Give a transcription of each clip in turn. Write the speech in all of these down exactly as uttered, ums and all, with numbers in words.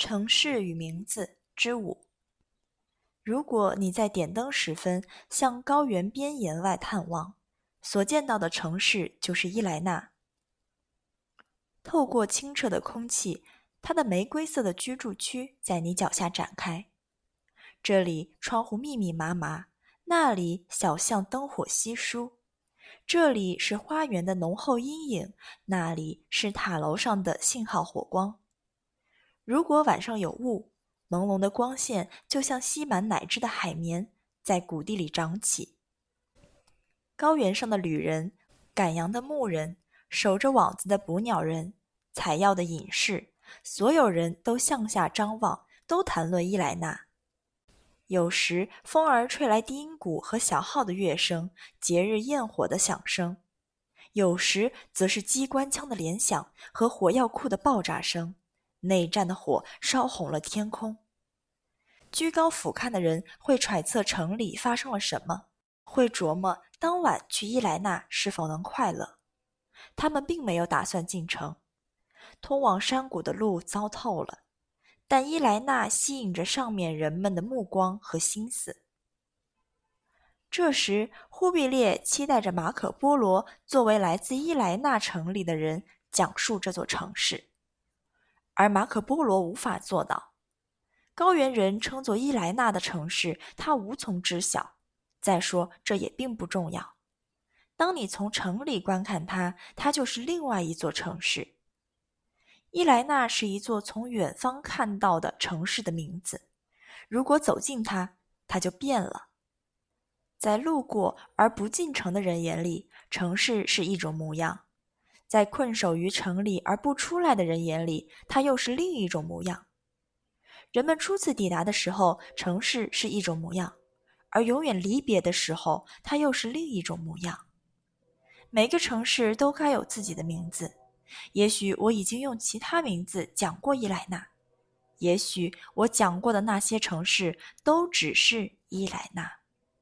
城市与名字之五。如果你在点灯时分向高原边沿外探望，所见到的城市就是伊莱纳。透过清澈的空气，它的玫瑰色的居住区在你脚下展开。这里窗户密密麻麻，那里小巷灯火稀疏。这里是花园的浓厚阴影，那里是塔楼上的信号火光。如果晚上有雾，朦胧的光线就像吸满奶汁的海绵，在谷地里长起。高原上的旅人，赶羊的牧人，守着网子的捕鸟人，采药的隐士，所有人都向下张望，都谈论伊莱纳。有时风儿吹来低音鼓和小号的乐声，节日焰火的响声；有时则是机关枪的连响和火药库的爆炸声。内战的火烧红了天空。居高俯瞰的人会揣测城里发生了什么，会琢磨当晚去伊莱纳是否能快乐。他们并没有打算进城，通往山谷的路糟透了，但伊莱纳吸引着上面人们的目光和心思。这时忽必烈期待着马可波罗作为来自伊莱纳城里的人讲述这座城市，而马可波罗无法做到。高原人称作伊莱纳的城市，他无从知晓。再说，这也并不重要。当你从城里观看它，它就是另外一座城市。伊莱纳是一座从远方看到的城市的名字。如果走近它，它就变了。在路过而不进城的人眼里，城市是一种模样；在困守于城里而不出来的人眼里，它又是另一种模样。人们初次抵达的时候，城市是一种模样，而永远离别的时候，它又是另一种模样。每个城市都该有自己的名字。也许我已经用其他名字讲过伊莱纳，也许我讲过的那些城市都只是伊莱纳。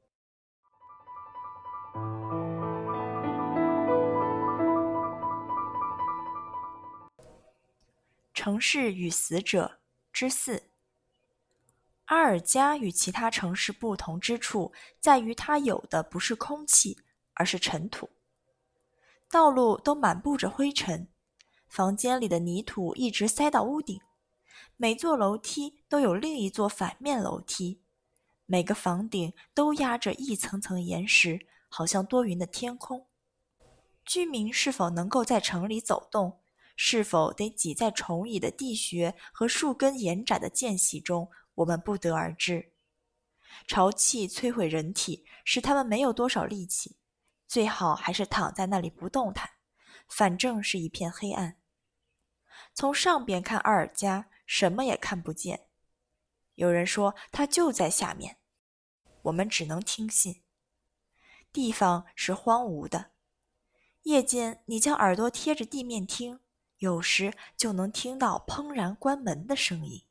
城市与死者之四。阿尔加与其他城市不同之处在于它有的不是空气，而是尘土。道路都满布着灰尘，房间里的泥土一直塞到屋顶，每座楼梯都有另一座反面楼梯，每个房顶都压着一层层岩石，好像多云的天空。居民是否能够在城里走动，是否得挤在虫蚁的地穴和数根延展的间隙中，我们不得而知。潮气摧毁人体，使他们没有多少力气，最好还是躺在那里不动弹，反正是一片黑暗。从上边看阿尔加，什么也看不见。有人说它就在下面，我们只能听信。地方是荒芜的，夜间你将耳朵贴着地面听，有时就能听到怦然关门的声音。